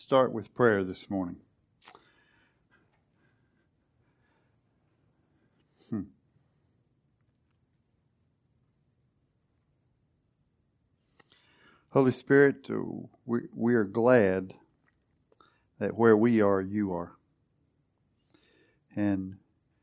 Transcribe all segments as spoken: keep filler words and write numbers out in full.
Start with prayer this morning. Hmm. Holy Spirit, we, we are glad that where we are, you are. And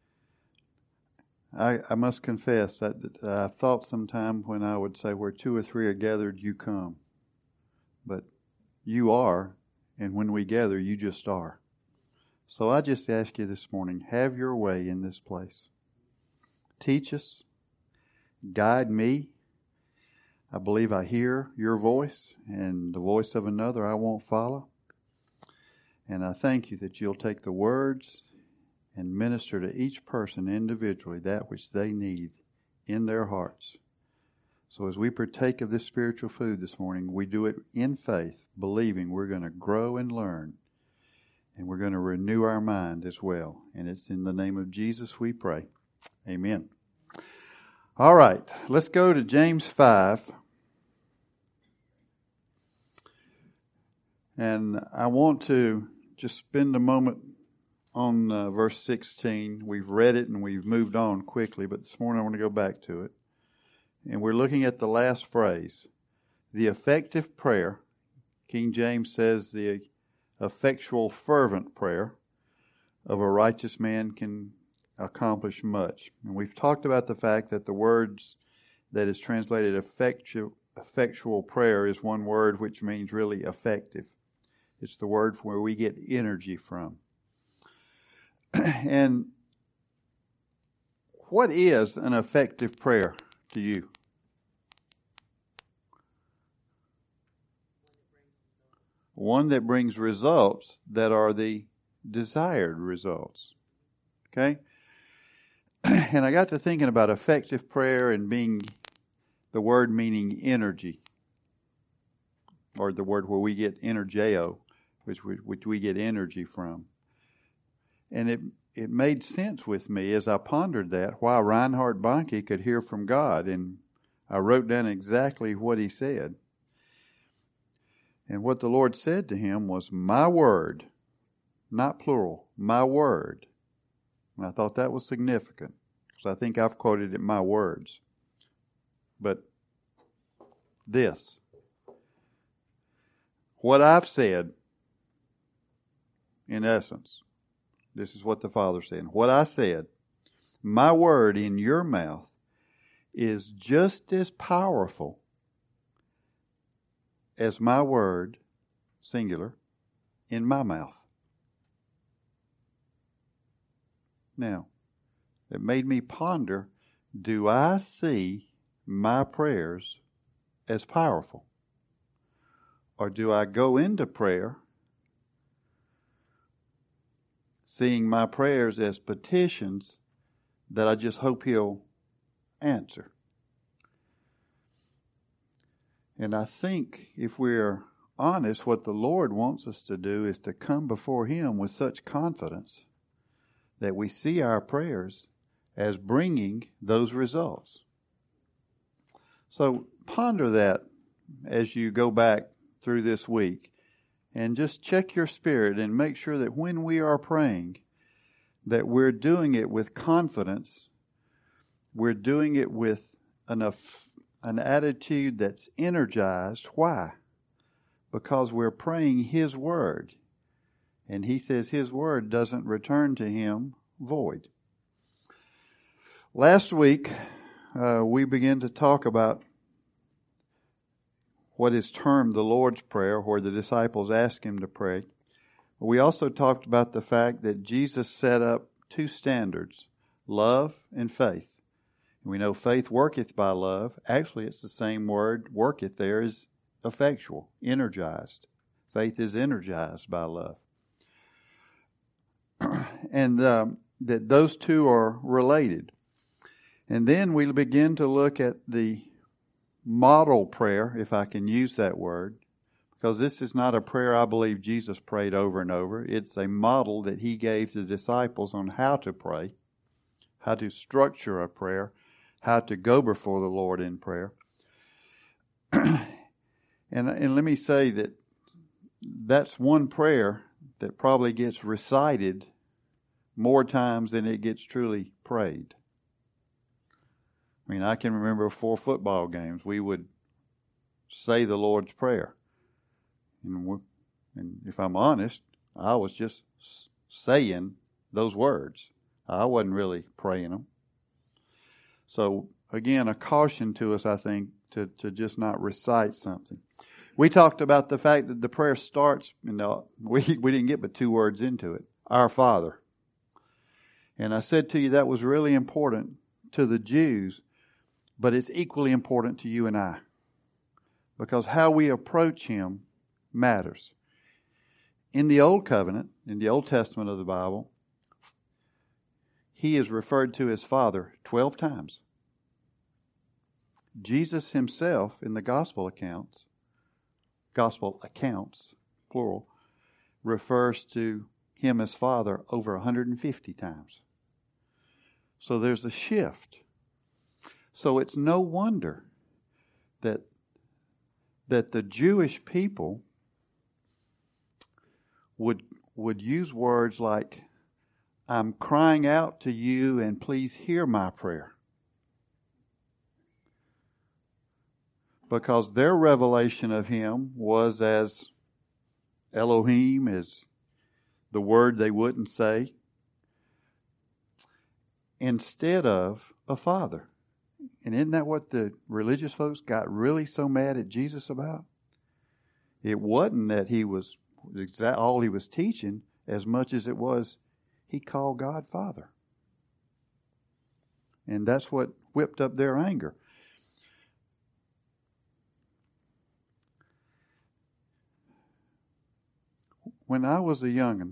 I, I must confess that, that I thought sometime when I would say, where two or three are gathered, you come. But you are, and when we gather, you just are. So I just ask you this morning, have your way in this place. Teach us, guide me. I believe I hear your voice, and the voice of another I won't follow. And I thank you that you'll take the words and minister to each person individually that which they need in their hearts. So as we partake of this spiritual food this morning, we do it in faith, believing we're going to grow and learn, and we're going to renew our mind as well. And it's in the name of Jesus we pray. Amen. All right, let's go to James five. And I want to just spend a moment on uh, verse sixteen. We've read it and we've moved on quickly, but this morning I want to go back to it. And we're looking at the last phrase, the effective prayer. King James says the effectual fervent prayer of a righteous man can accomplish much. And we've talked about the fact that the words that is translated effectual, effectual prayer is one word which means really effective. It's the word where we get energy from. And what is an effective prayer to you? One that brings results that are the desired results. Okay? And I got to thinking about effective prayer and being the word meaning energy, or the word where we get energeo, which we, which we get energy from. And it it made sense with me as I pondered that why Reinhard Bonnke could hear from God. And I wrote down exactly what he said. And what the Lord said to him was, my word, not plural, my word. And I thought that was significant, because I think I've quoted it, my words. But this, what I've said, in essence, this is what the Father said. What I said, my word in your mouth is just as powerful as my word, singular, in my mouth. Now, it made me ponder, do I see my prayers as powerful? Or do I go into prayer seeing my prayers as petitions that I just hope He'll answer? And I think if we're honest, what the Lord wants us to do is to come before Him with such confidence that we see our prayers as bringing those results. So ponder that as you go back through this week, and just check your spirit and make sure that when we are praying, that we're doing it with confidence, we're doing it with enough an attitude that's energized. Why? Because we're praying His word. And He says His word doesn't return to Him void. Last week, uh, we began to talk about what is termed the Lord's Prayer, where the disciples asked Him to pray. We also talked about the fact that Jesus set up two standards, love and faith. We know faith worketh by love. Actually, it's the same word, worketh there, is effectual, energized. Faith is energized by love. And um, that those two are related. And then we begin to look at the model prayer, if I can use that word, because this is not a prayer I believe Jesus prayed over and over. It's a model that He gave to the disciples on how to pray, how to structure a prayer, how to go before the Lord in prayer. and, and let me say that that's one prayer that probably gets recited more times than it gets truly prayed. I mean, I can remember before football games, we would say the Lord's Prayer. And, and if I'm honest, I was just saying those words. I wasn't really praying them. So, again, a caution to us, I think, to, to just not recite something. We talked about the fact that the prayer starts, you know, we, we didn't get but two words into it. Our Father. And I said to you that was really important to the Jews, but it's equally important to you and I. Because how we approach Him matters. In the Old Covenant, in the Old Testament of the Bible, He is referred to as Father twelve times. Jesus Himself, in the Gospel accounts, Gospel accounts, plural, refers to Him as Father over one hundred fifty times. So there's a shift. So it's no wonder that, that the Jewish people would, would use words like, I'm crying out to you and please hear my prayer. Because their revelation of Him was as Elohim, as the word they wouldn't say, instead of a Father. And isn't that what the religious folks got really so mad at Jesus about? It wasn't that He was exact all He was teaching as much as it was He called God Father. And that's what whipped up their anger. When I was a young'un,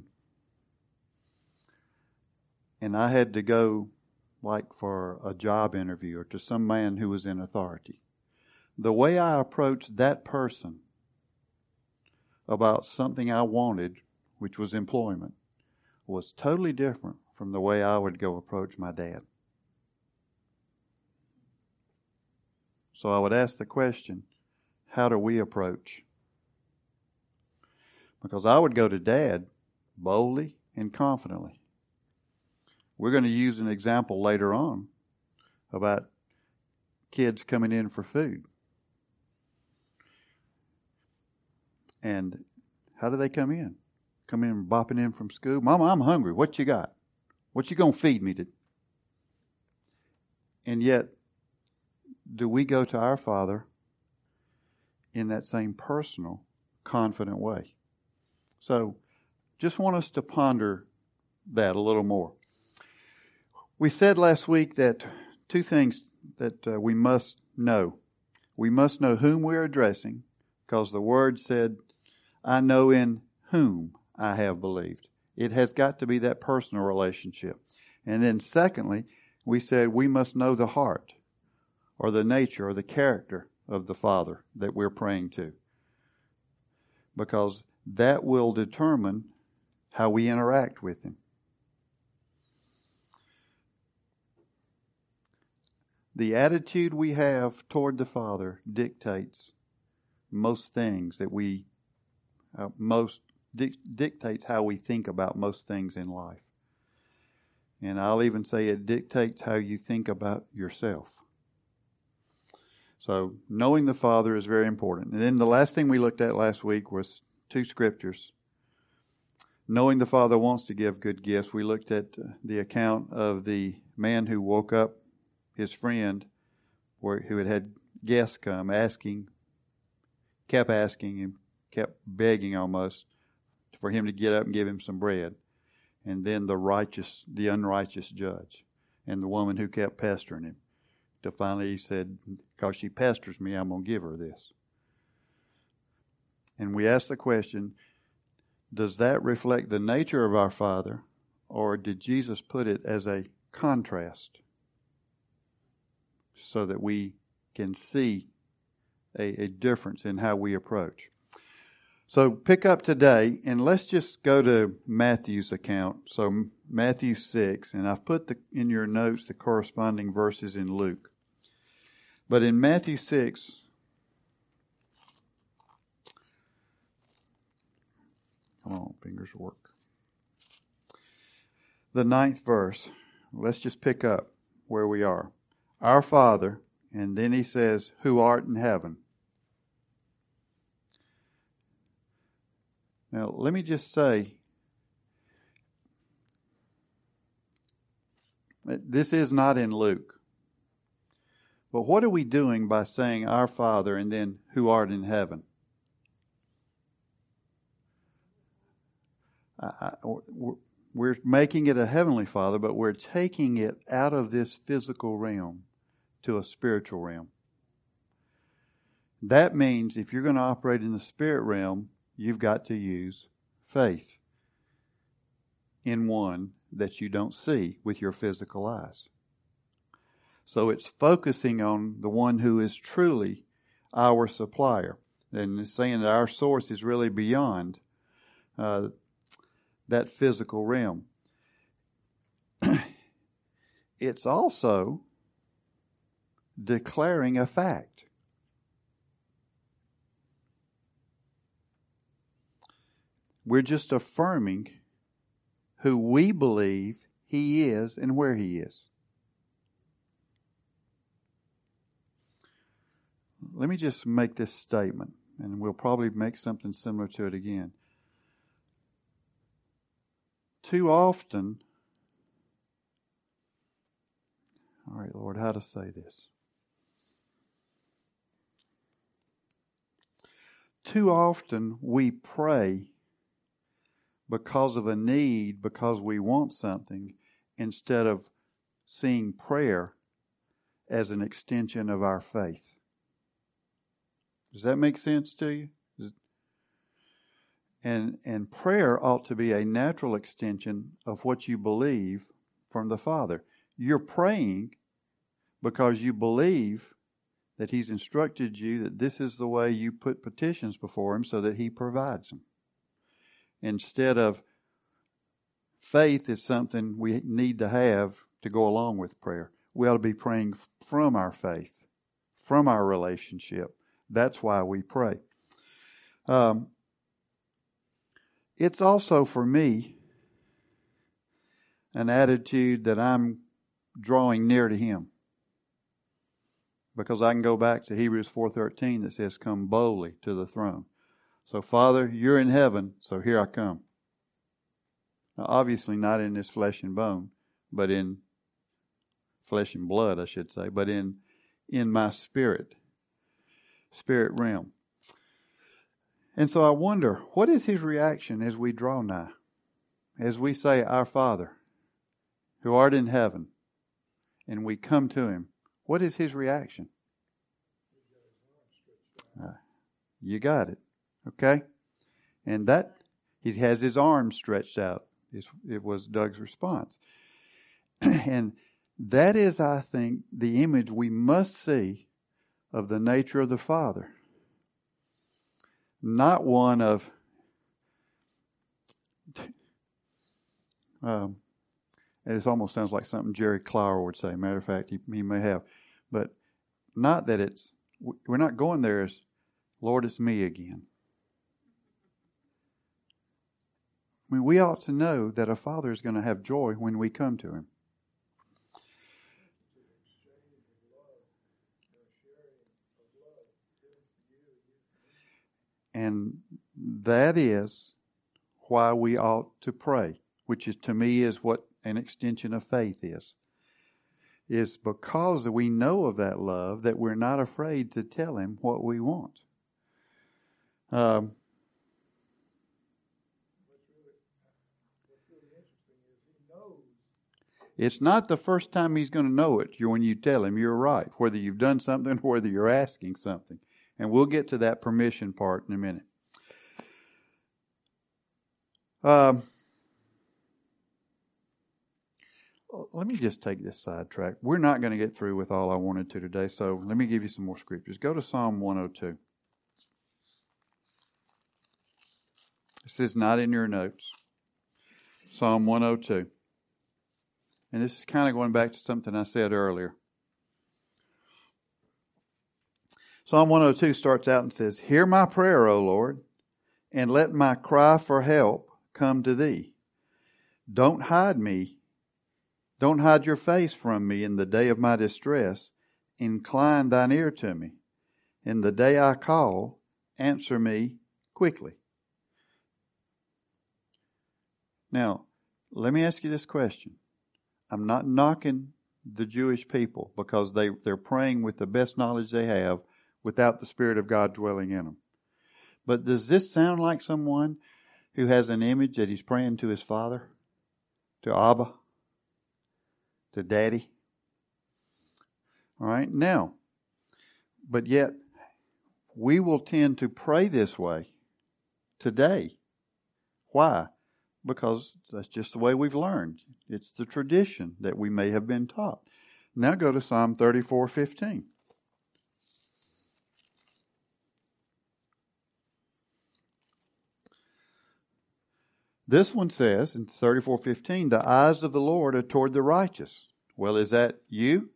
and I had to go like for a job interview or to some man who was in authority, the way I approached that person about something I wanted, which was employment, was totally different from the way I would go approach my dad. So I would ask the question, how do we approach? Because I would go to Dad boldly and confidently. We're going to use an example later on about kids coming in for food. And how do they come in? Come in bopping in from school. Mama, I'm hungry. What you got? What you going to feed me today? And yet, do we go to our Father in that same personal, confident way? So, just want us to ponder that a little more. We said last week that two things that uh, we must know. We must know whom we're addressing, because the Word said, I know in whom I have believed. It has got to be that personal relationship. And then secondly, we said we must know the heart or the nature or the character of the Father that we're praying to. Because that will determine how we interact with Him. The attitude we have toward the Father dictates most things that we, uh, most di- dictates how we think about most things in life. And I'll even say it dictates how you think about yourself. So knowing the Father is very important. And then the last thing we looked at last week was two scriptures. Knowing the Father wants to give good gifts. We looked at the account of the man who woke up his friend, where, who had had guests come asking, kept asking him, kept begging almost for him to get up and give him some bread. And then the righteous, the unrighteous judge, and the woman who kept pestering him. Till finally he said, because she pesters me, I'm going to give her this. And we asked the question, does that reflect the nature of our Father, or did Jesus put it as a contrast so that we can see a, a difference in how we approach? So pick up today, and let's just go to Matthew's account. So Matthew six, and I've put the, in your notes the corresponding verses in Luke. But in Matthew six, Come on, fingers work. The ninth verse. Let's just pick up where we are. Our Father, and then he says, who art in heaven. Now, let me just say, this is not in Luke. But what are we doing by saying our Father and then who art in heaven? I, I, we're making it a heavenly Father, but we're taking it out of this physical realm to a spiritual realm. That means if you're going to operate in the spirit realm, you've got to use faith in one that you don't see with your physical eyes. So it's focusing on the one who is truly our supplier. And it's saying that our source is really beyond uh, that physical realm. It's also declaring a fact. We're just affirming who we believe he is and where he is. Let me just make this statement, and we'll probably make something similar to it again. Too often, all right, Lord, how to say this? Too often we pray because of a need, because we want something, instead of seeing prayer as an extension of our faith. Does that make sense to you? And and prayer ought to be a natural extension of what you believe from the Father. You're praying because you believe that He's instructed you that this is the way you put petitions before Him so that He provides them. Instead of faith is something we need to have to go along with prayer. We ought to be praying from our faith, from our relationship. That's why we pray. Um, it's also for me an attitude that I'm drawing near to Him. Because I can go back to Hebrews four thirteen that says, come boldly to the throne. So, Father, you're in heaven, so here I come. Now, obviously not in this flesh and bone, but in flesh and blood, I should say, but in in my spirit, spirit realm. And so I wonder, what is His reaction as we draw nigh? As we say, our Father, who art in heaven, and we come to Him, what is His reaction? Uh, you got it. Okay? And that, He has His arms stretched out. It was Doug's response. And that is, I think, the image we must see of the nature of the Father. Not one of, um, it almost sounds like something Jerry Clower would say. Matter of fact, he, he may have. But not that it's, we're not going there as, Lord, it's me again. I mean, we ought to know that a Father is going to have joy when we come to Him. And that is why we ought to pray, which is to me is what an extension of faith is. Is because we know of that love that we're not afraid to tell Him what we want. Um, It's not the first time He's going to know it when you tell Him you're right, whether you've done something or whether you're asking something. And we'll get to that permission part in a minute. Um, let me just take this sidetrack. We're not going to get through with all I wanted to today, so let me give you some more scriptures. Go to Psalm one oh two. This is not in your notes. Psalm one oh two. And this is kind of going back to something I said earlier. Psalm one oh two starts out and says, hear my prayer, O Lord, and let my cry for help come to thee. Don't hide me. Don't hide your face from me in the day of my distress. Incline thine ear to me. In the day I call, answer me quickly. Now, let me ask you this question. I'm not knocking the Jewish people because they, they're praying with the best knowledge they have without the Spirit of God dwelling in them. But does this sound like someone who has an image that he's praying to his Father, to Abba, to Daddy? All right, now, but yet we will tend to pray this way today. Why? Because that's just the way we've learned. It's the tradition that we may have been taught. Now go to Psalm thirty-four fifteen. This one says in thirty-four fifteen, the eyes of the Lord are toward the righteous. Well, is that you?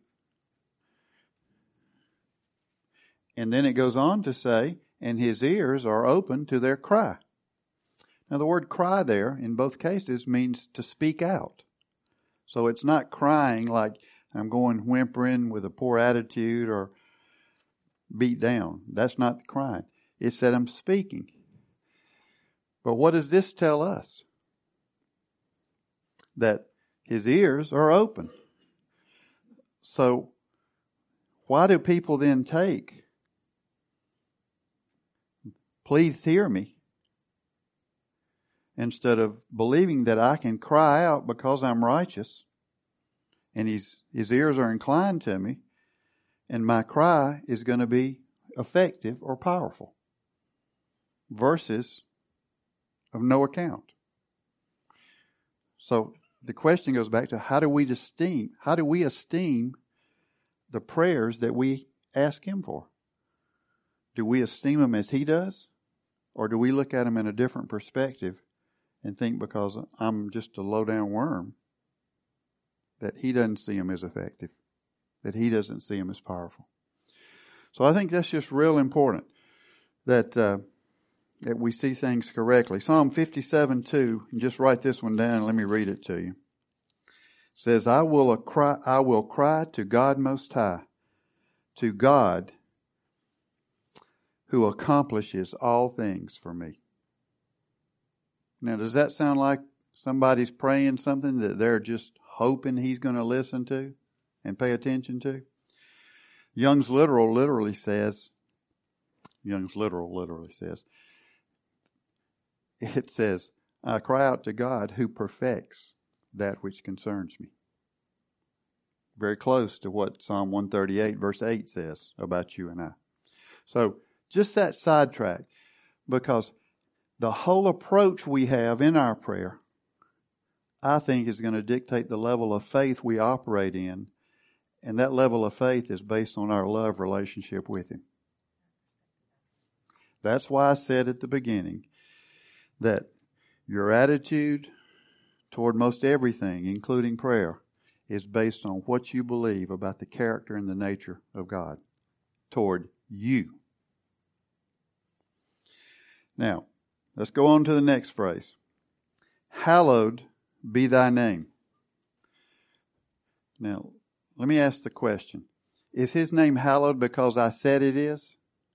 And then it goes on to say, and his ears are open to their cry. Now the word cry there in both cases means to speak out. So it's not crying like I'm going whimpering with a poor attitude or beat down. That's not crying. It's that I'm speaking. But what does this tell us? That his ears are open. So why do people then take, please hear me, instead of believing that I can cry out because I'm righteous and his, his ears are inclined to me and my cry is going to be effective or powerful versus of no account. So the question goes back to how do we esteem, how do we esteem the prayers that we ask him for? Do we esteem them as he does? Or do we look at them in a different perspective and think because I'm just a low-down worm that he doesn't see them as effective, that he doesn't see them as powerful? So I think that's just real important that uh, that we see things correctly. Psalm fifty-seven two, and just write this one down and let me read it to you. It says, I will cry, I will cry to God Most High, to God who accomplishes all things for me. Now, does that sound like somebody's praying something that they're just hoping he's going to listen to and pay attention to? Young's Literal literally says, Young's Literal literally says, it says, I cry out to God who perfects that which concerns me. Very close to what Psalm one thirty-eight verse eight says about you and I. So, just that sidetrack, because the whole approach we have in our prayer, I think, is going to dictate the level of faith we operate in, and that level of faith is based on our love relationship with him. That's why I said at the beginning that your attitude toward most everything, including prayer, is based on what you believe about the character and the nature of God toward you. Now, let's go on to the next phrase. Hallowed be thy name. Now, let me ask the question. Is his name hallowed because I said it is?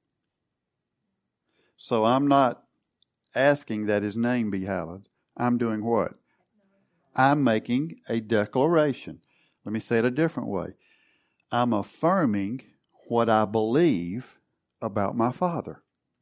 So I'm not asking that his name be hallowed. I'm doing what? I'm making a declaration. Let me say it a different way. I'm affirming what I believe about my Father.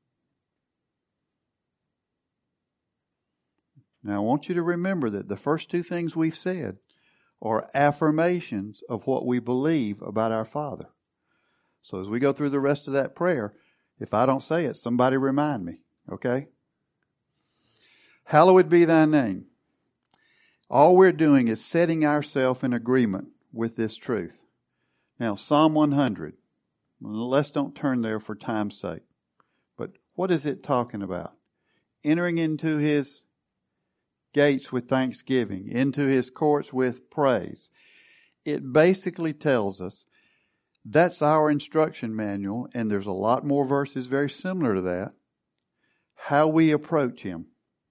Now, I want you to remember that the first two things we've said are affirmations of what we believe about our Father. So as we go through the rest of that prayer, if I don't say it, somebody remind me, okay? Hallowed be thy name. All we're doing is setting ourselves in agreement with this truth. Now, Psalm one hundred. Let's don't turn there for time's sake. But what is it talking about? Entering into his gates with thanksgiving, into his courts with praise. It basically tells us that's our instruction manual, and there's a lot more verses very similar to that, how we approach Him.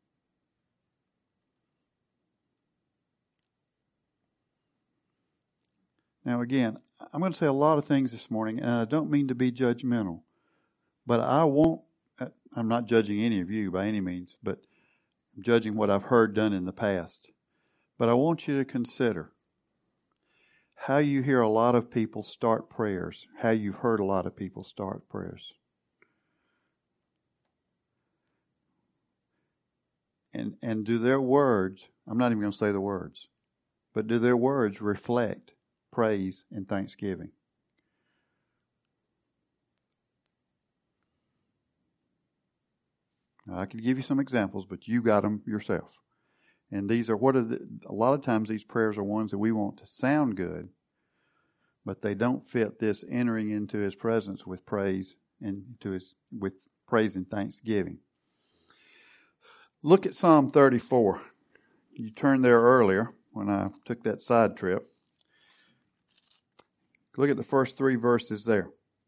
Now again, I'm going to say a lot of things this morning, and I don't mean to be judgmental, but I won't, I'm not judging any of you by any means, but I'm judging what I've heard done in the past. But I want you to consider how you hear a lot of people start prayers, how you've heard a lot of people start prayers. And and do their words, I'm not even going to say the words, but do their words reflect praise and thanksgiving? Now, I could give you some examples, but you got them yourself. And these are what are the, a lot of times these prayers are ones that we want to sound good, but they don't fit this entering into His presence with praise and to His with praise and thanksgiving. Look at Psalm thirty-four. You turned there earlier when I took that side trip. Look at the first three verses there.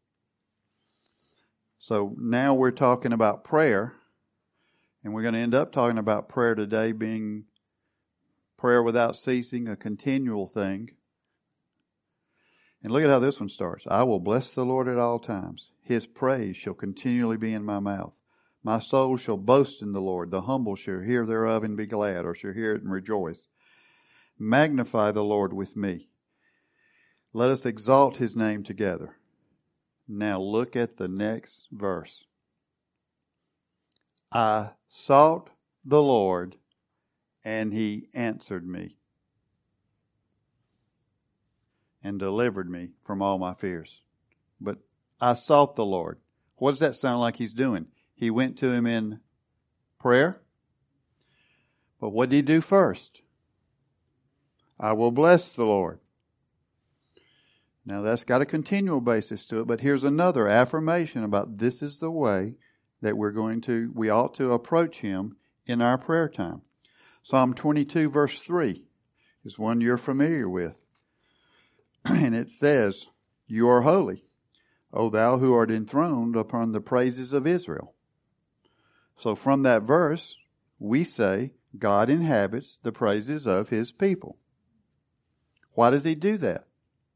So now we're talking about prayer, and we're going to end up talking about prayer today being prayer without ceasing, a continual thing. And look at how this one starts. I will bless the Lord at all times. His praise shall continually be in my mouth. My soul shall boast in the Lord. The humble shall hear thereof and be glad, or shall hear it and rejoice. Magnify the Lord with me. Let us exalt His name together. Now look at the next verse. I sought the Lord, and He answered me and delivered me from all my fears. But I sought the Lord. What does that sound like He's doing? He went to Him in prayer. But what did He do first? I will bless the Lord. Now that's got a continual basis to it, but here's another affirmation about this is the way that we're going to, we ought to approach Him in our prayer time. Psalm twenty-two verse three is one you're familiar with. And it says, You are holy, O thou who art enthroned upon the praises of Israel. So from that verse, we say God inhabits the praises of His people. Why does He do that?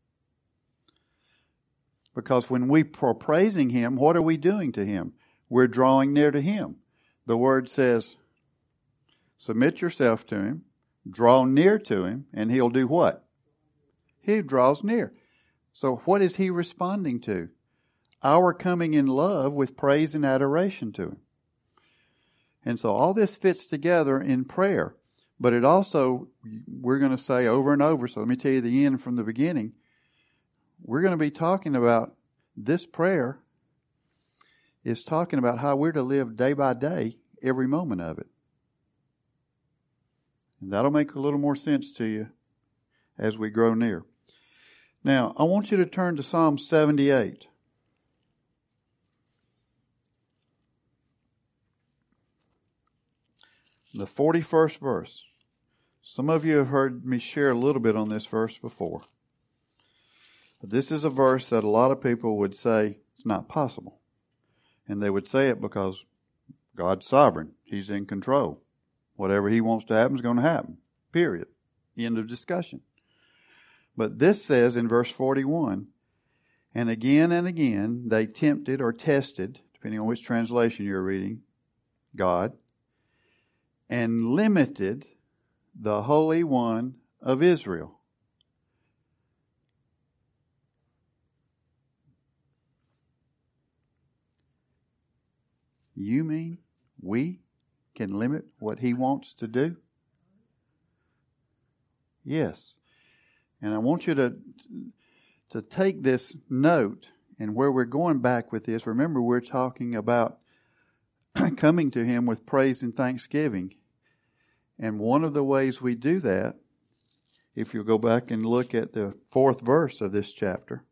Because when we are praising Him, what are we doing to Him? We're drawing near to Him. The Word says, submit yourself to Him, draw near to Him, and He'll do what? He draws near. So what is He responding to? Our coming in love with praise and adoration to Him. And so all this fits together in prayer. But it also, we're going to say over and over, so let me tell you the end from the beginning. We're going to be talking about this prayer is talking about how we're to live day by day, every moment of it. And that'll make a little more sense to you as we grow near. Now, I want you to turn to Psalm seventy-eight. The forty-first verse. Some of you have heard me share a little bit on this verse before. But this is a verse that a lot of people would say it's not possible. And they would say it because God's sovereign. He's in control. Whatever He wants to happen is going to happen. Period. End of discussion. But this says in verse forty-one, and again and again they tempted or tested, depending on which translation you're reading, God, and limited the Holy One of Israel. You mean we can limit what He wants to do? Yes. And I want you to, to take this note and where we're going back with this. Remember, we're talking about coming to Him with praise and thanksgiving. And one of the ways we do that, if you'll go back and look at the fourth verse of this chapter,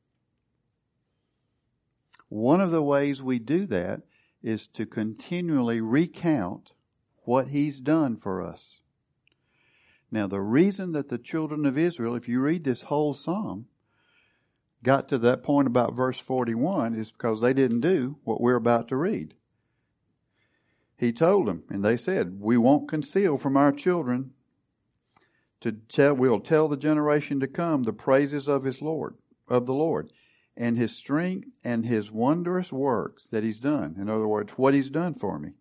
one of the ways we do that is to continually recount what He's done for us. Now, the reason that the children of Israel, if you read this whole psalm, got to that point about verse forty-one is because they didn't do what we're about to read. he told them, and they said, we won't conceal from our children to tell, we'll tell the generation to come the praises of his Lord, of the Lord, and his strength and his wondrous works that he's done. In other words, what he's done for me.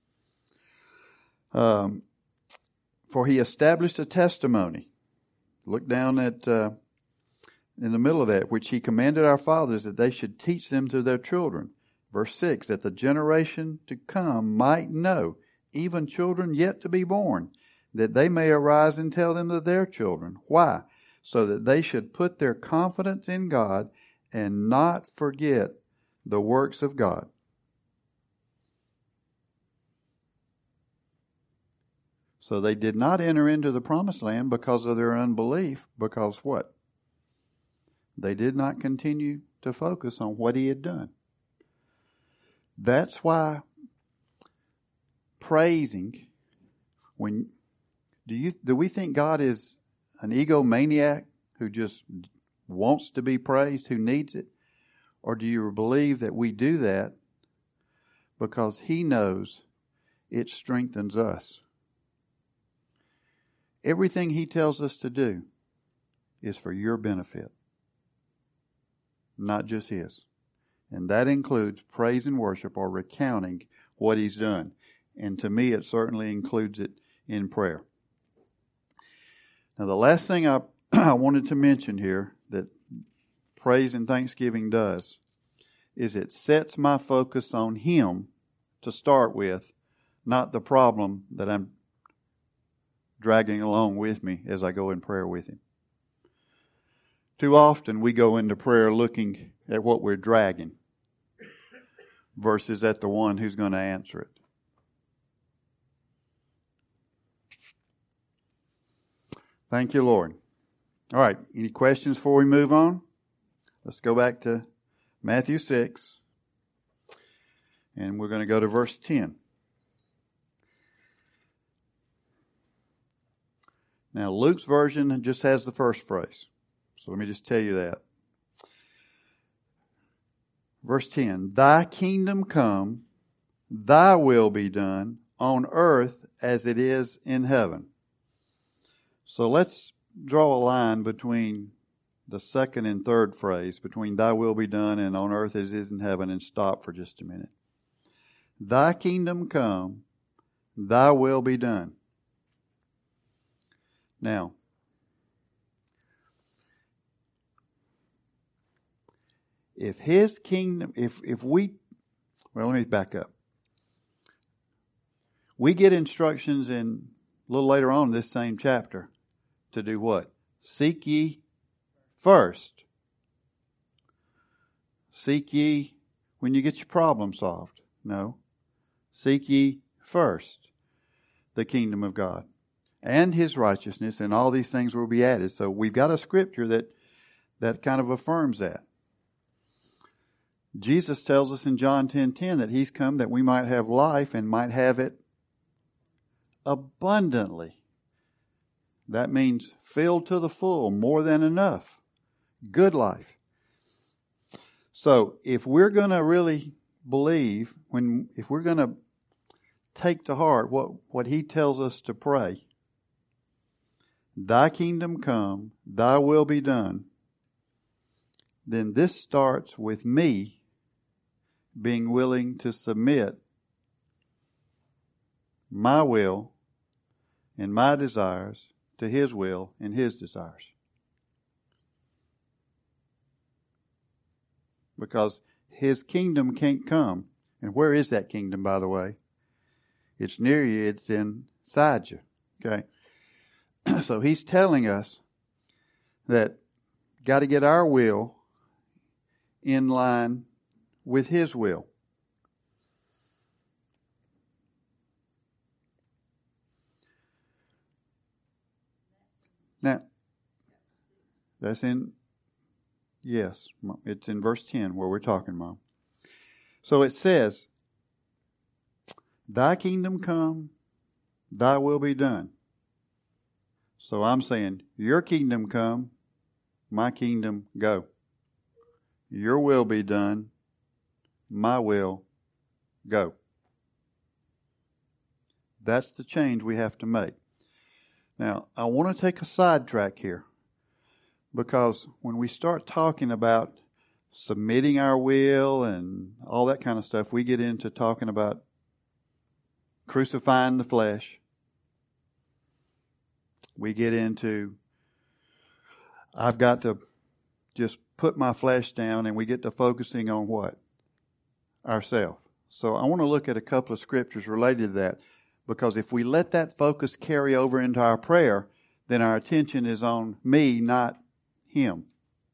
Um, for he established a testimony. Look down at, uh, in the middle of that, which he commanded our fathers that they should teach them to their children. Verse six, that the generation to come might know, even children yet to be born, that they may arise and tell them to their children. Why? So that they should put their confidence in God and not forget the works of God. So they did not enter into the promised land because of their unbelief, because what? They did not continue to focus on what he had done. That's why praising, when do you do we think God is an egomaniac who just wants to be praised, who needs it? Or do you believe that we do that because he knows it strengthens us? Everything he tells us to do is for your benefit, not just his. And that includes praise and worship or recounting what he's done. And to me, it certainly includes it in prayer. Now, the last thing I, I wanted to mention here that praise and thanksgiving does is it sets my focus on him to start with, not the problem that I'm dragging along with me as I go in prayer with him. Too often we go into prayer looking at what we're dragging versus at the one who's going to answer it. Thank you, Lord. All right, any questions before we move on? Let's go back to Matthew six, and we're going to go to verse ten. Now, Luke's version just has the first phrase. So let me just tell you that. Verse ten, thy kingdom come, thy will be done on earth as it is in heaven. So let's draw a line between the second and third phrase, between thy will be done and on earth as it is in heaven, and stop for just a minute. Thy kingdom come, thy will be done. Now, if his kingdom, if, if we, well, let me back up. We get instructions in, a little later on in this same chapter, to do what? Seek ye first. Seek ye when you get your problem solved. No. Seek ye first the kingdom of God and his righteousness, and all these things will be added. So we've got a scripture that, that kind of affirms that. Jesus tells us in John ten ten that he's come that we might have life and might have it abundantly. That means filled to the full, more than enough. Good life. So if we're going to really believe, when if we're going to take to heart what, what he tells us to pray, thy kingdom come, thy will be done, then this starts with me being willing to submit my will and my desires to his will and his desires. Because his kingdom can't come. And where is that kingdom, by the way? It's near you. It's inside you. Okay? So he's telling us that got to get our will in line with his will. Now, that's in, yes, it's in verse ten where we're talking, Mom. So it says, thy kingdom come, thy will be done. So I'm saying, your kingdom come, my kingdom go. Your will be done, my will go. That's the change we have to make. Now, I want to take a sidetrack here, because when we start talking about submitting our will and all that kind of stuff, we get into talking about crucifying the flesh. We get into, I've got to just put my flesh down, and we get to focusing on what? Ourself. So I want to look at a couple of scriptures related to that, because if we let that focus carry over into our prayer, then our attention is on me, not him.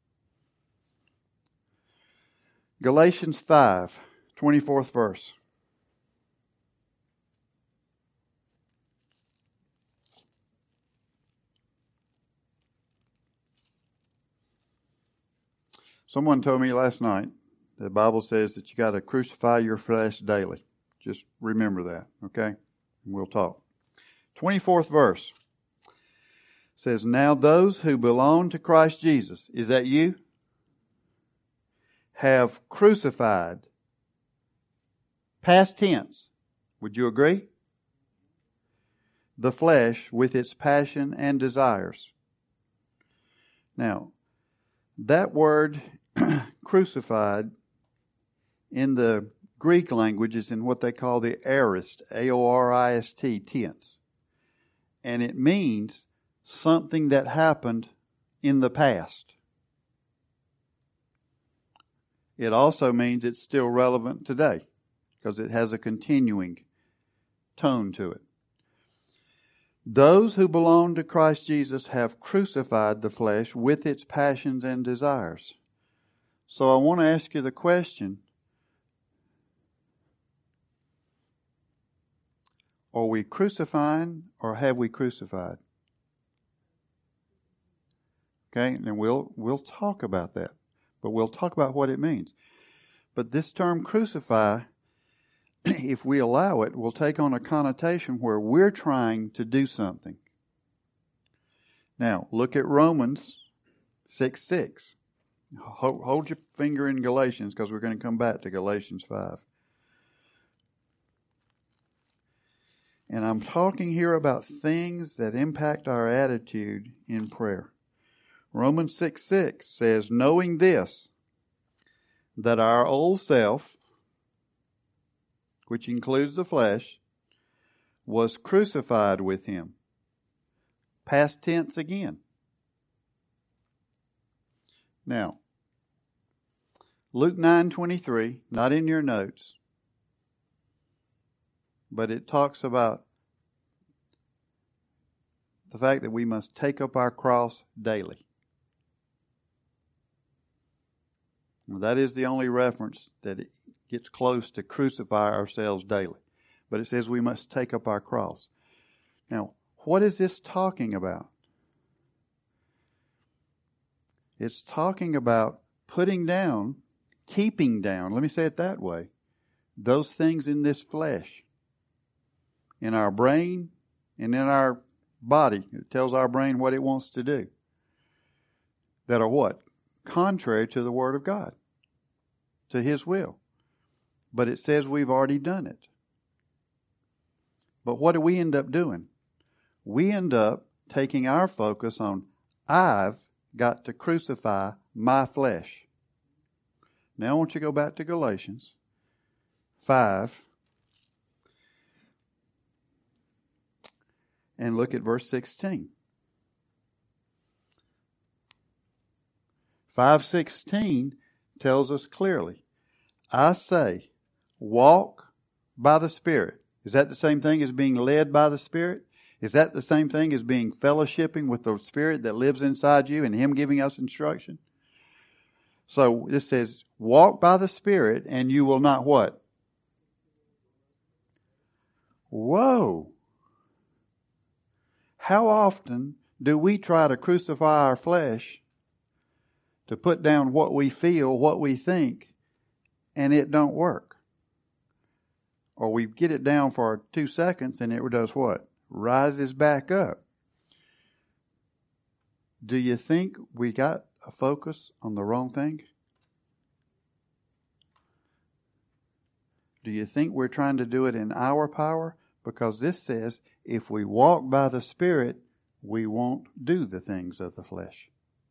Galatians five, twenty-fourth verse. Someone told me last night, the Bible says that you got to crucify your flesh daily. Just remember that, okay? And we'll talk. twenty-fourth verse says, now those who belong to Christ Jesus, is that you? Have crucified. Past tense. Would you agree? The flesh with its passion and desires. Now, that word crucified in the Greek language is in what they call the aorist, A O R I S T, tense. And it means something that happened in the past. It also means it's still relevant today, because it has a continuing tone to it. Those who belong to Christ Jesus have crucified the flesh with its passions and desires. So I want to ask you the question, are we crucifying or have we crucified? Okay, and we'll we'll talk about that. But we'll talk about what it means. But this term crucify, if we allow it, will take on a connotation where we're trying to do something. Now, look at Romans six six. Hold, hold your finger in Galatians, because we're going to come back to Galatians five. And I'm talking here about things that impact our attitude in prayer. Romans six six says, knowing this, that our old self, which includes the flesh, was crucified with him. Past tense again. Now, Luke nine twenty-three, not in your notes, but it talks about the fact that we must take up our cross daily. Well, that is the only reference that it gets close to crucify ourselves daily. But it says we must take up our cross. Now, what is this talking about? It's talking about putting down, keeping down, let me say it that way, those things in this flesh, in our brain and in our body. It tells our brain what it wants to do. That are what? Contrary to the Word of God, to His will. But it says we've already done it. But what do we end up doing? We end up taking our focus on, I've got to crucify my flesh. Now I want you to go back to Galatians five and look at verse sixteen. five sixteen tells us clearly, I say, walk by the Spirit. Is that the same thing as being led by the Spirit? Is that the same thing as being fellowshipping with the Spirit that lives inside you and Him giving us instruction? So this says, walk by the Spirit and you will not what? Whoa! How often do we try to crucify our flesh to put down what we feel, what we think, and it don't work? Or we get it down for two seconds and it does what? Rises back up. Do you think we got a focus on the wrong thing? Do you think we're trying to do it in our power? Because this says, if we walk by the Spirit, we won't do the things of the flesh.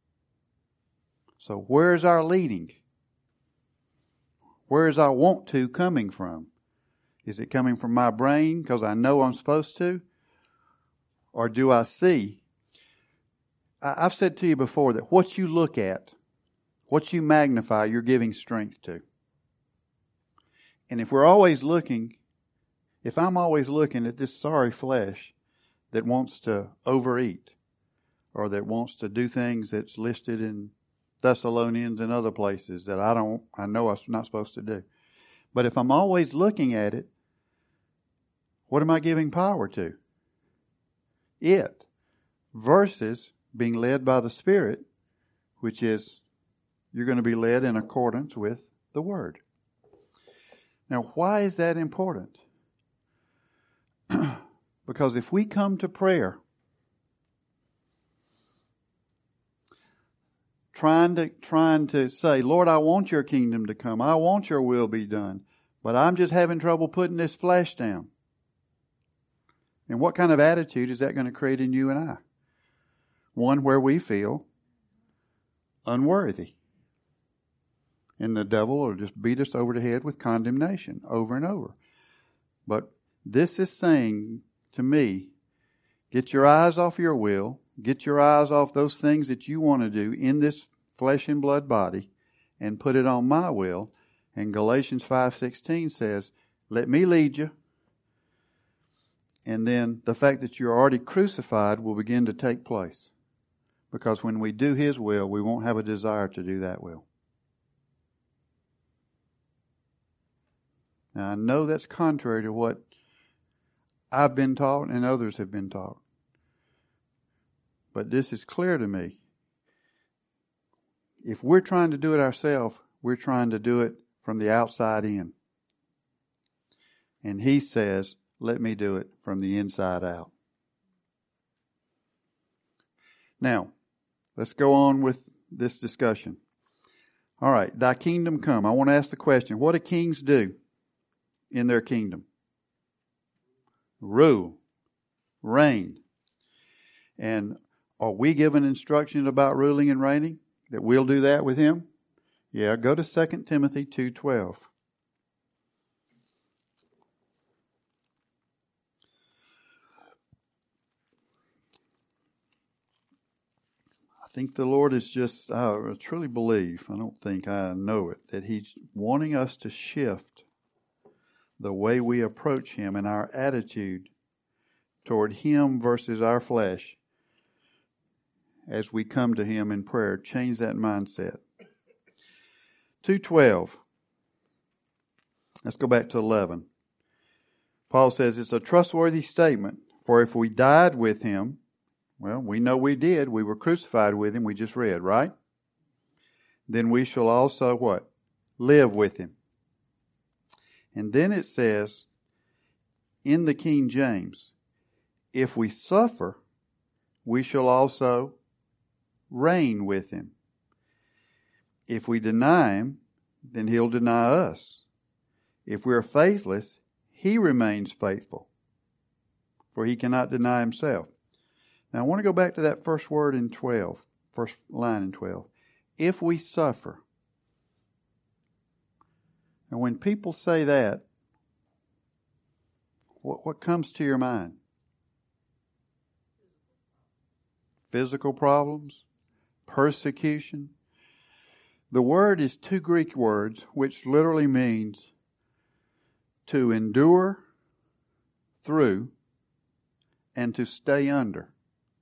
So where's our leading? Where is our want to coming from? Is it coming from my brain because I know I'm supposed to? Or do I see? I've said to you before that what you look at, what you magnify, you're giving strength to. And if we're always looking, if I'm always looking at this sorry flesh that wants to overeat or that wants to do things that's listed in Thessalonians and other places that I don't, I know I'm not supposed to do. But if I'm always looking at it, what am I giving power to? It. Versus being led by the Spirit, which is you're going to be led in accordance with the Word. Now, why is that important? Because if we come to prayer trying to trying to say, Lord, I want your kingdom to come. I want your will be done. But I'm just having trouble putting this flesh down. And what kind of attitude is that going to create in you and I? One where we feel unworthy. And the devil will just beat us over the head with condemnation over and over. But this is saying to me, get your eyes off your will, get your eyes off those things that you want to do in this flesh and blood body and put it on my will. And Galatians five sixteen says, let me lead you. And then the fact that you're already crucified will begin to take place. Because when we do His will, we won't have a desire to do that will. Now, I know that's contrary to what I've been taught and others have been taught. But this is clear to me. If we're trying to do it ourselves, we're trying to do it from the outside in. And He says, let me do it from the inside out. Now, let's go on with this discussion. All right, thy kingdom come. I want to ask the question, what do kings do in their kingdom? Rule, reign. And are we given instructions about ruling and reigning? That we'll do that with Him? Yeah, go to Second Timothy two twelve. I think the Lord is just, I truly believe, I don't think I know it, that He's wanting us to shift the way we approach Him and our attitude toward Him versus our flesh as we come to Him in prayer. Change that mindset. two twelve. Let's go back to eleven. Paul says it's a trustworthy statement, for if we died with Him, well, we know we did. We were crucified with Him. We just read, right? Then we shall also what? Live with Him. And then it says, in the King James, if we suffer, we shall also reign with Him. If we deny Him, then He'll deny us. If we're faithless, He remains faithful, for He cannot deny Himself. Now I want to go back to that first word in twelve, first line in twelve. If we suffer. And when people say that, what, what comes to your mind? Physical problems? Persecution? The word is two Greek words, which literally means to endure through and to stay under.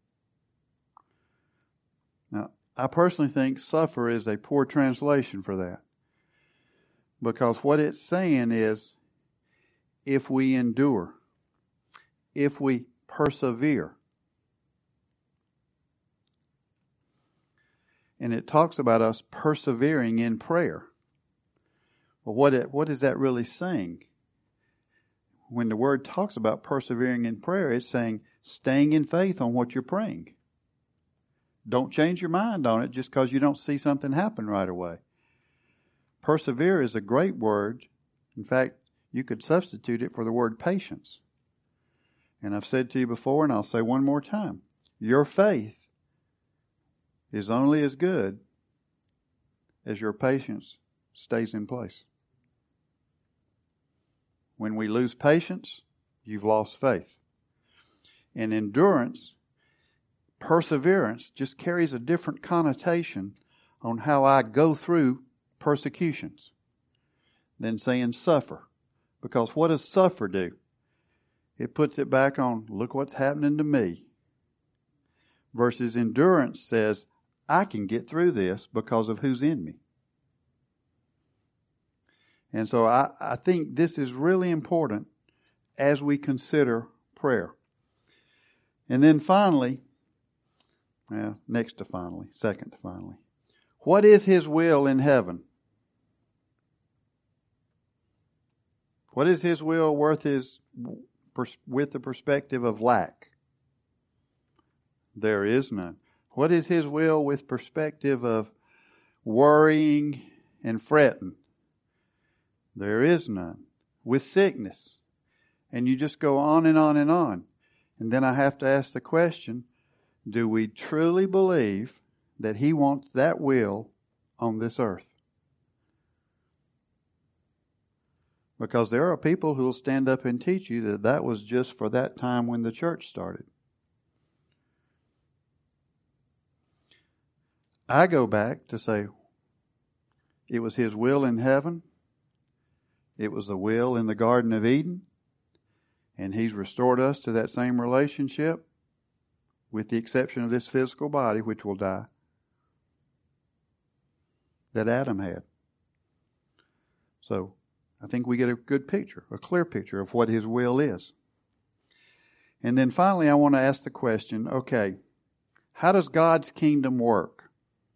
Now, I personally think suffer is a poor translation for that. Because what it's saying is, if we endure, if we persevere. And it talks about us persevering in prayer. Well, what it, what is that really saying? When the word talks about persevering in prayer, it's saying staying in faith on what you're praying. Don't change your mind on it just because you don't see something happen right away. Persevere is a great word. In fact, you could substitute it for the word patience. And I've said to you before, and I'll say one more time, your faith is only as good as your patience stays in place. When we lose patience, you've lost faith. And endurance, perseverance, just carries a different connotation on how I go through persecutions than saying suffer. Because what does suffer do? It puts it back on, look what's happening to me. Versus endurance says, I can get through this because of who's in me. And so I, I think this is really important as we consider prayer. And then finally, well, next to finally, second to finally, what is His will in heaven? What is His will worth His with the perspective of lack? There is none. What is His will with perspective of worrying and fretting? There is none. With sickness. And you just go on and on and on. And then I have to ask the question, do we truly believe that He wants that will on this earth? Because there are people who will stand up and teach you that that was just for that time when the church started. I go back to say, it was His will in heaven. It was the will in the Garden of Eden. And He's restored us to that same relationship, with the exception of this physical body, which will die, that Adam had. So, I think we get a good picture, a clear picture of what His will is. And then finally, I want to ask the question, okay, how does God's kingdom work?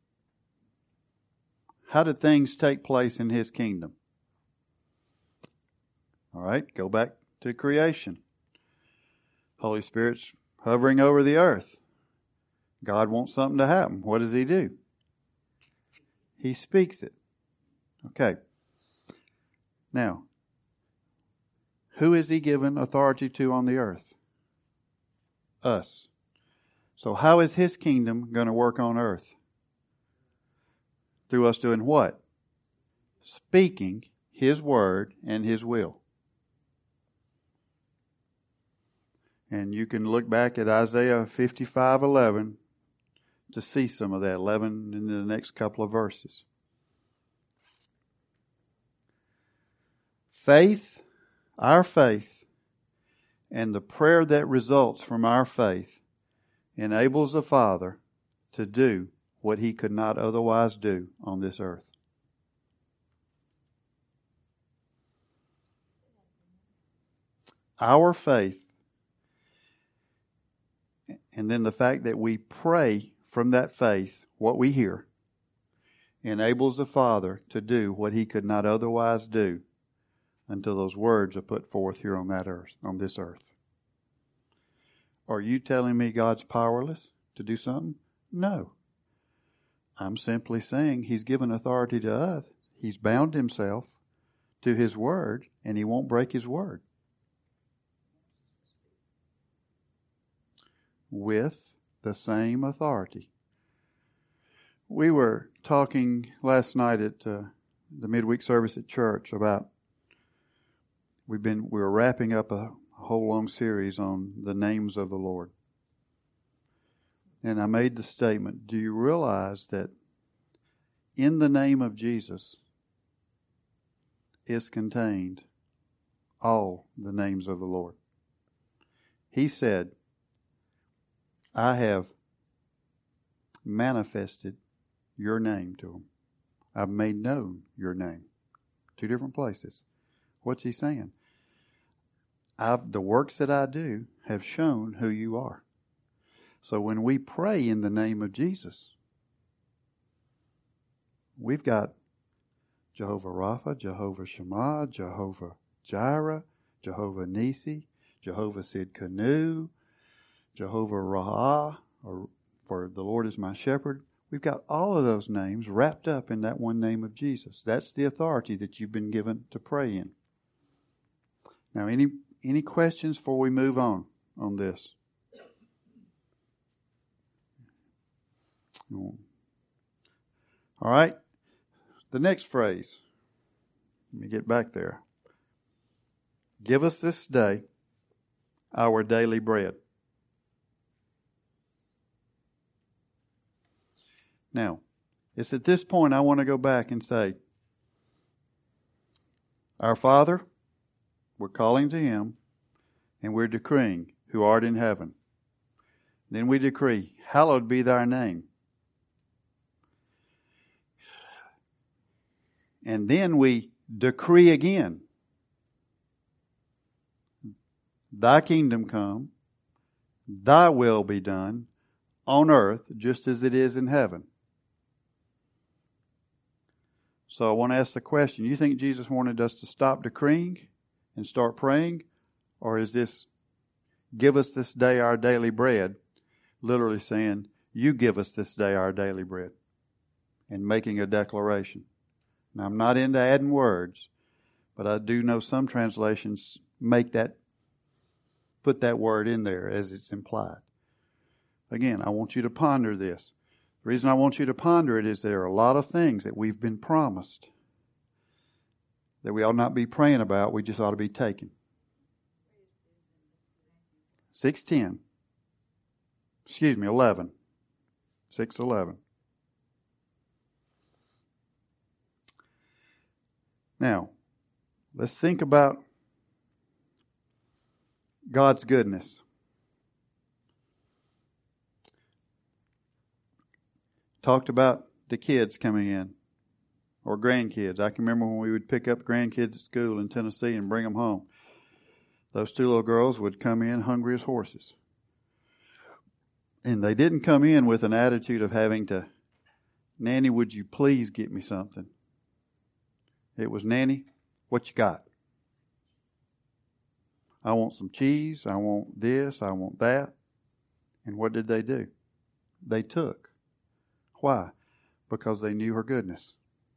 How do things take place in His kingdom? All right, go back to creation. Holy Spirit's hovering over the earth. God wants something to happen. What does He do? He speaks it. Okay. Now, who is He given authority to on the earth? Us. So how is His kingdom going to work on earth? Through us doing what? Speaking His word and His will. And you can look back at Isaiah fifty-five eleven to see some of that, eleven in the next couple of verses. Faith, our faith, and the prayer that results from our faith enables the Father to do what He could not otherwise do on this earth. Our faith, and then the fact that we pray from that faith what we hear, enables the Father to do what He could not otherwise do until those words are put forth here on that earth, on this earth. Are you telling me God's powerless to do something? No. I'm simply saying He's given authority to us. He's bound Himself to His word, and He won't break His word. With the same authority. We were talking last night at uh, the midweek service at church about we've been we were wrapping up a whole long series on the names of the Lord. And I made the statement, do you realize that in the name of Jesus is contained all the names of the Lord? He said, I have manifested your name to them. I've made known your name. Two different places. What's He saying? I've, the works that I do have shown who you are. So when we pray in the name of Jesus, we've got Jehovah Rapha, Jehovah Shammah, Jehovah Jireh, Jehovah Nisi, Jehovah Sidkenu, Jehovah Raah, or for the Lord is my shepherd. We've got all of those names wrapped up in that one name of Jesus. That's the authority that you've been given to pray in. Now, any any questions before we move on on this. All right. The next phrase. Let me get back there. Give us this day our daily bread. Now, it's at this point I want to go back and say, Our Father, we're calling to Him, and we're decreeing, who art in heaven. Then we decree, hallowed be thy name. And then we decree again, thy kingdom come, thy will be done on earth just as it is in heaven. So I want to ask the question, you think Jesus wanted us to stop decreeing and start praying? Or is this, give us this day our daily bread, literally saying, you give us this day our daily bread, and making a declaration? Now, I'm not into adding words, but I do know some translations make that, put that word in there as it's implied. Again, I want you to ponder this. The reason I want you to ponder it is there are a lot of things that we've been promised that we ought not be praying about, we just ought to be taking. six ten. Excuse me, eleven. six eleven. Now, let's think about God's goodness. Talked about the kids coming in, or grandkids. I can remember when we would pick up grandkids at school in Tennessee and bring them home. Those two little girls would come in hungry as horses. And they didn't come in with an attitude of having to, Nanny, would you please get me something? It was, Nanny, what you got? I want some cheese. I want this. I want that. And what did they do? They took. Why? Because they knew her goodness.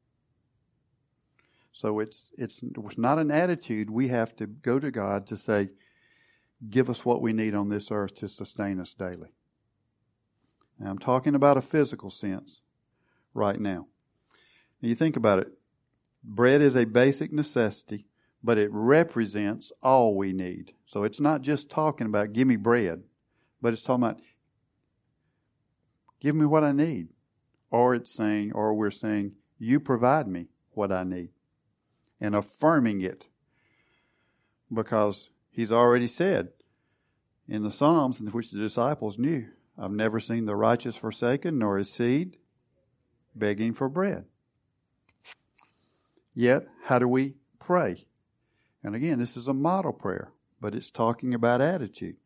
So it's it's it's not an attitude. We have to go to God to say, give us what we need on this earth to sustain us daily. Now, I'm talking about a physical sense right now. And you think about it. Bread is a basic necessity, but it represents all we need. So it's not just talking about give me bread, but it's talking about give me what I need. Or it's saying, or we're saying, you provide me what I need. And affirming it. Because He's already said in the Psalms, in which the disciples knew, I've never seen the righteous forsaken, nor his seed begging for bread. Yet, how do we pray? And again, this is a model prayer, but it's talking about attitude.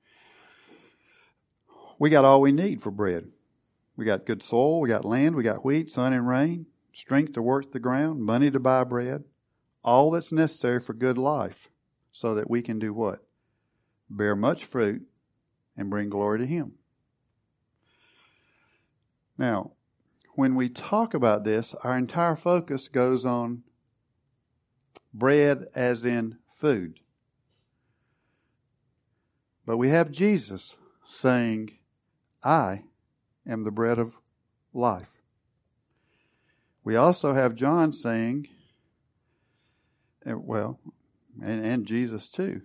We got all we need for bread. We got good soil, we got land, we got wheat, sun and rain, strength to work the ground, money to buy bread, all that's necessary for good life, so that we can do what? Bear much fruit and bring glory to Him. Now, when we talk about this, our entire focus goes on bread as in food. But we have Jesus saying, I am the bread of life. We also have John saying, well, and, and Jesus too.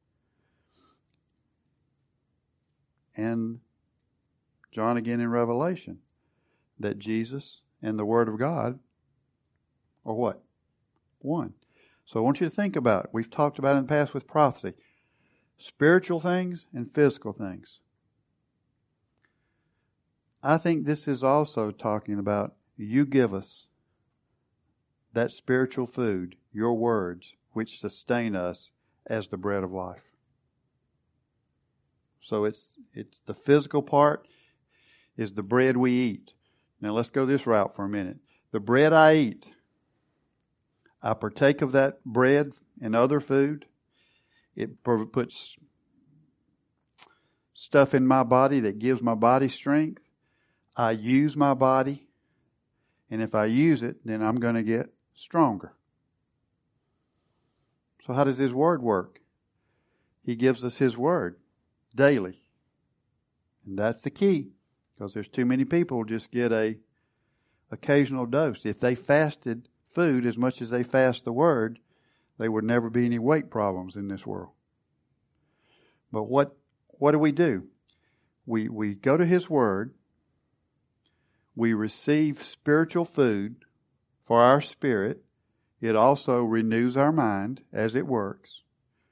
And John again in Revelation, that Jesus and the Word of God are what? One. So I want you to think about it. We've talked about it in the past with prophecy. Spiritual things and physical things. I think this is also talking about you give us that spiritual food, your words, which sustain us as the bread of life. So it's it's the physical part is the bread we eat. Now let's go this route for a minute. The bread I eat, I partake of that bread and other food. It puts stuff in my body that gives my body strength. I use my body. And if I use it, then I'm going to get stronger. So how does His Word work? He gives us His Word. daily. And that's the key, because there's too many people just get a occasional dose. If they fasted food as much as they fast the Word, there would never be any weight problems in this world. But what what do we do? We we go to His Word. We receive spiritual food for our spirit. It also renews our mind as it works.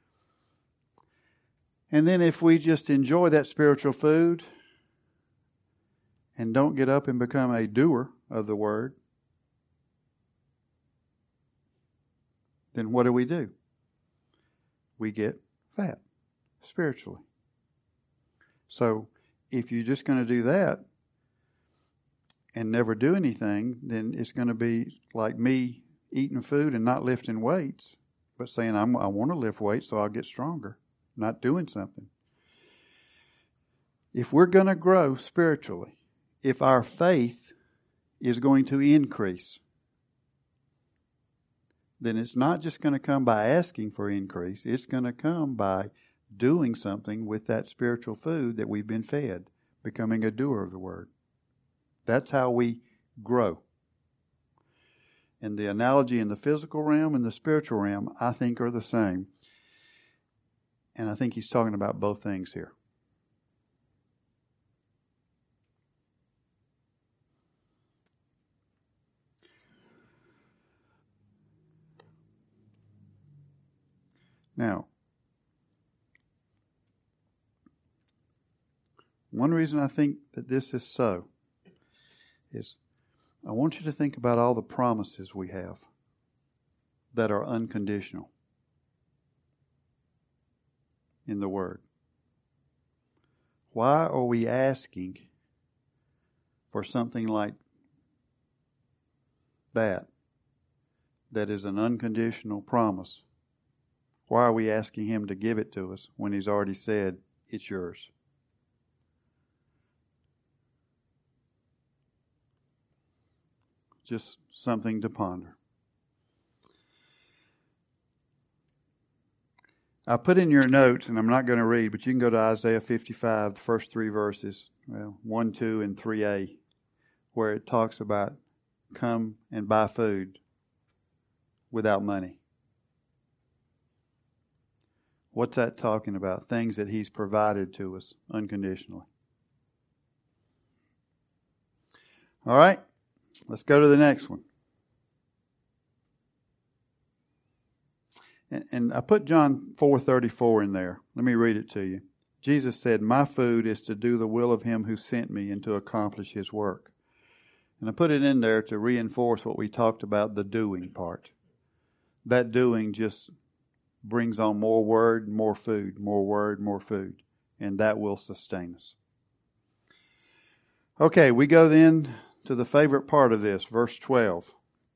And then if we just enjoy that spiritual food and don't get up and become a doer of the Word, then what do we do? We get fat spiritually. So if you're just going to do that and never do anything, then it's going to be like me eating food and not lifting weights, but saying I'm, I want to lift weights so I'll get stronger, not doing something. If we're going to grow spiritually, if our faith is going to increase, then it's not just going to come by asking for increase. It's going to come by doing something with that spiritual food that we've been fed, becoming a doer of the Word. That's how we grow. And the analogy in the physical realm and the spiritual realm, I think, are the same. And I think he's talking about both things here. Now, one reason I think that this is so is I want you to think about all the promises we have that are unconditional in the Word. Why are we asking for something like that, that is an unconditional promise? Why are we asking Him to give it to us when He's already said it's yours? Just something to ponder. I put in your notes, and I'm not going to read, but you can go to Isaiah fifty-five, the first three verses, well, one, two, and three a, where it talks about come and buy food without money. What's that talking about? Things that He's provided to us unconditionally. All right, let's go to the next one. And, and I put John four thirty-four in there. Let me read it to you. Jesus said, "My food is to do the will of Him who sent me and to accomplish His work." And I put it in there to reinforce what we talked about, the doing part. That doing just brings on more word, more food, more word, more food. And that will sustain us. Okay, we go then to the favorite part of this, verse twelve.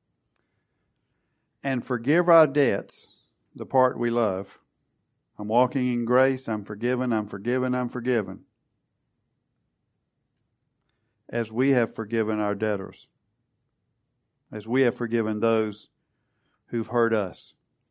"And forgive our debts," the part we love. I'm walking in grace, I'm forgiven, I'm forgiven, I'm forgiven. "As we have forgiven our debtors." As we have forgiven those who've hurt us.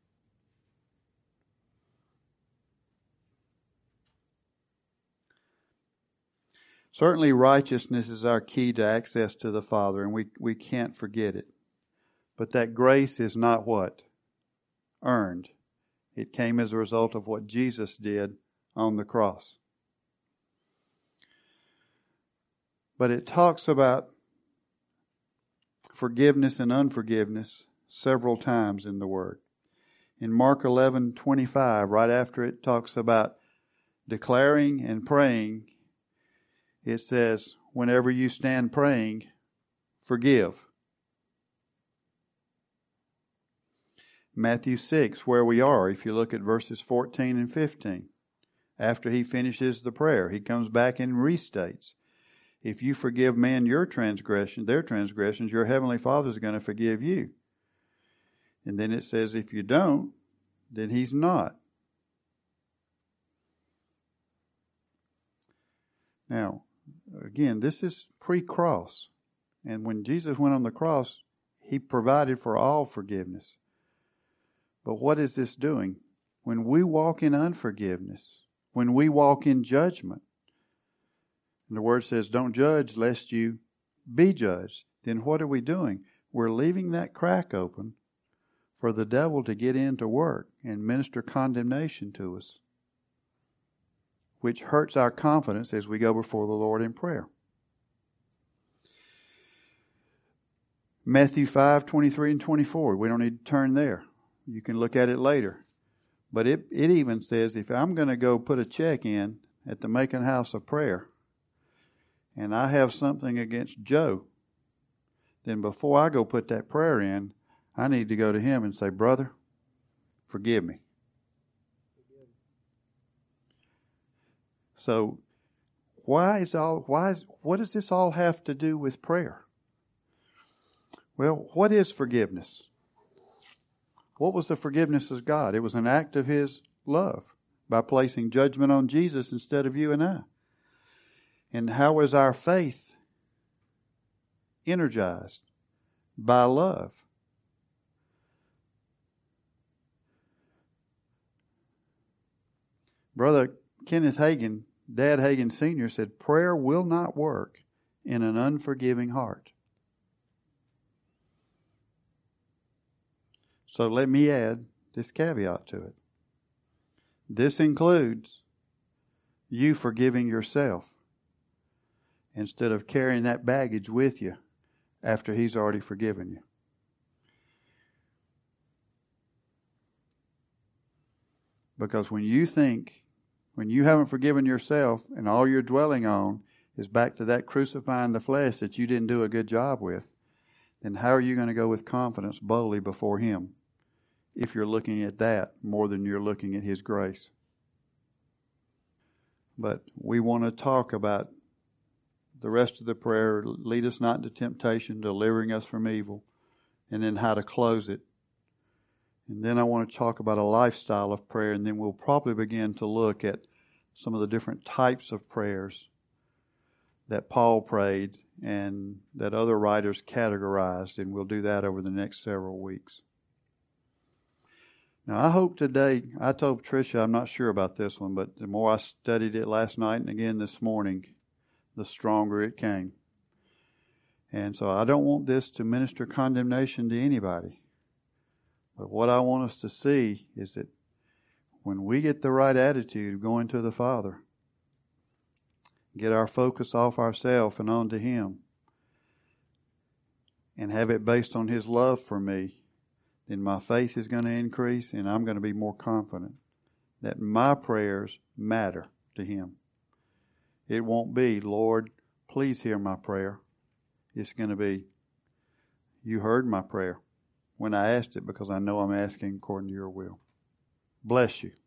Certainly righteousness is our key to access to the Father, and we, we can't forget it. But that grace is not what? Earned. It came as a result of what Jesus did on the cross. But it talks about forgiveness and unforgiveness several times in the Word. In Mark eleven twenty-five, right after it talks about declaring and praying, it says, whenever you stand praying, forgive. Matthew six, where we are, if you look at verses fourteen and fifteen, after He finishes the prayer, He comes back and restates, if you forgive men your transgressions, their transgressions, your heavenly Father is going to forgive you. And then it says, if you don't, then He's not. Now, again, this is pre-cross. And when Jesus went on the cross, He provided for all forgiveness. But what is this doing? When we walk in unforgiveness, when we walk in judgment, and the Word says, don't judge lest you be judged, then what are we doing? We're leaving that crack open for the devil to get in to work and minister condemnation to us, which hurts our confidence as we go before the Lord in prayer. Matthew five, twenty-three and twenty-four. We don't need to turn there. You can look at it later. But it, it even says, if I'm going to go put a check in at the Macon House of Prayer, and I have something against Joe, then before I go put that prayer in, I need to go to him and say, brother, forgive me. So why is all why is what does this all have to do with prayer? Well, what is forgiveness? What was the forgiveness of God? It was an act of His love by placing judgment on Jesus instead of you and I. And how is our faith energized? By love. Brother Kenneth Hagin, Dad Hagin Senior said, prayer will not work in an unforgiving heart. So let me add this caveat to it. This includes you forgiving yourself instead of carrying that baggage with you after He's already forgiven you. Because when you think, when you haven't forgiven yourself and all you're dwelling on is back to that crucifying the flesh that you didn't do a good job with, then how are you going to go with confidence boldly before Him if you're looking at that more than you're looking at His grace? But we want to talk about the rest of the prayer, lead us not into temptation, delivering us from evil, and then how to close it. And then I want to talk about a lifestyle of prayer, and then we'll probably begin to look at some of the different types of prayers that Paul prayed and that other writers categorized, and we'll do that over the next several weeks. Now, I hope today, I told Patricia I'm not sure about this one, but the more I studied it last night and again this morning, the stronger it came. And so I don't want this to minister condemnation to anybody. But what I want us to see is that when we get the right attitude going to the Father, get our focus off ourselves and onto Him, and have it based on His love for me, then my faith is going to increase and I'm going to be more confident that my prayers matter to Him. It won't be, Lord, please hear my prayer. It's going to be, you heard my prayer when I asked it because I know I'm asking according to your will. Bless you.